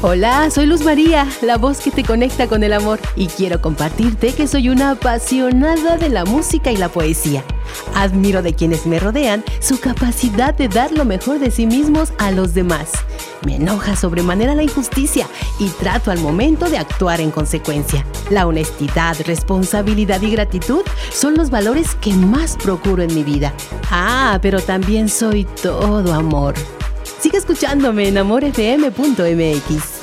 Hola, soy Luz María, la voz que te conecta con el amor, y quiero compartirte que soy una apasionada de la música y la poesía. Admiro de quienes me rodean su capacidad de dar lo mejor de sí mismos a los demás. Me enoja sobremanera la injusticia y trato al momento de actuar en consecuencia. La honestidad, responsabilidad y gratitud son los valores que más procuro en mi vida. Pero también soy todo amor. Sigue escuchándome en amorfm.mx.